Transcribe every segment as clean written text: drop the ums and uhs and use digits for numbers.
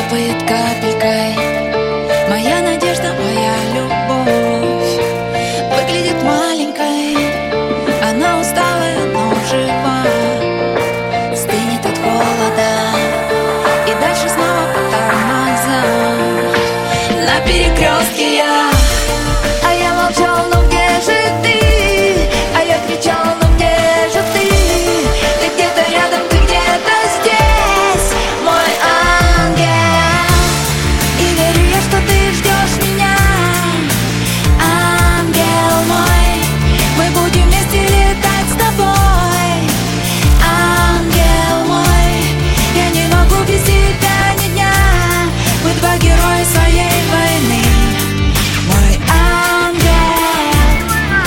капает капелькой. Моя надежда, моя любовь выглядит маленькой. Она усталая, но жива, стынет от холода. И дальше снова по тормозам. На перекрестке я молчал, но где же ты? А я кричал, но где же ты? Ты где-то рядом, ты где-то здесь, мой ангел. И верю я, что ты ждешь меня, ангел мой. Мы будем вместе летать с тобой, ангел мой. Я не могу без тебя ни дня. Мы два героя своей войны, мой ангел.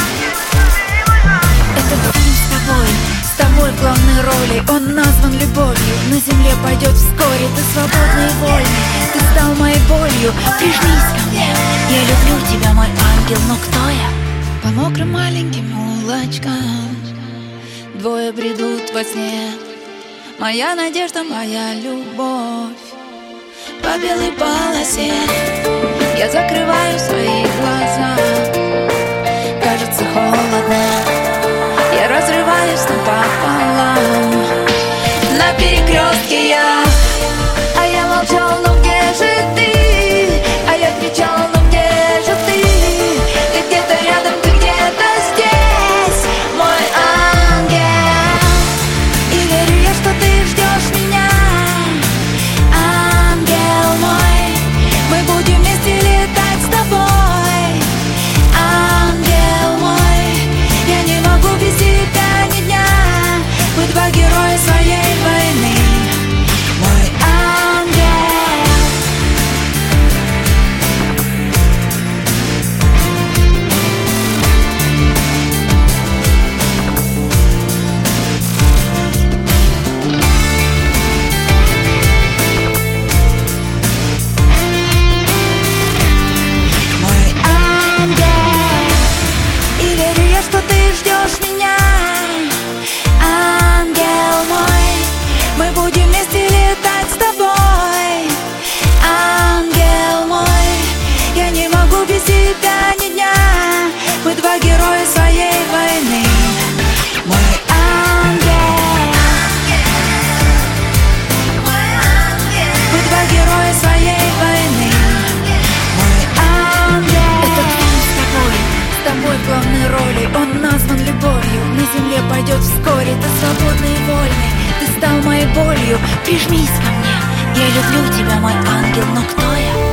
Этот фильм с тобой в главной роли. Он назван любовью, на земле пойдет вскоре. Ты свободный и вольный, ты стал моей болью. Прижмись ко мне, я люблю тебя, мой ангел. Но кто я? По мокрым маленьким улочкам двое бредут во сне. Моя надежда, моя любовь по белой полосе. Я закрываю свои глаза, кажется холодно. Я разрываюсь напополам. На перекрестке я молчал, но где же ты? А я кричал, но где же ты? Ты где-то рядом, ты где-то здесь, мой ангел. И верю я, что ты ждешь меня, ангел мой. Мы будем вместе летать с тобой, ангел мой. Я не могу без тебя ни дня. Мы два героя своей войны, мой ангел. Мой ангел. И верю я, что ты ждешь меня, ангел мой. Мы будем вместе летать с тобой, ангел мой. Я не могу без тебя ни дня. Мы два героя своей войны, мой ангел. Мы два героя своей войны, мой ангел. Этот фильм с тобой в главной роли. Он назван любовью, на земле пойдет вскоре. Ты свободный и вольный, ты стал моей болью. Прижмись ко мне, я люблю тебя, мой ангел. Но кто я?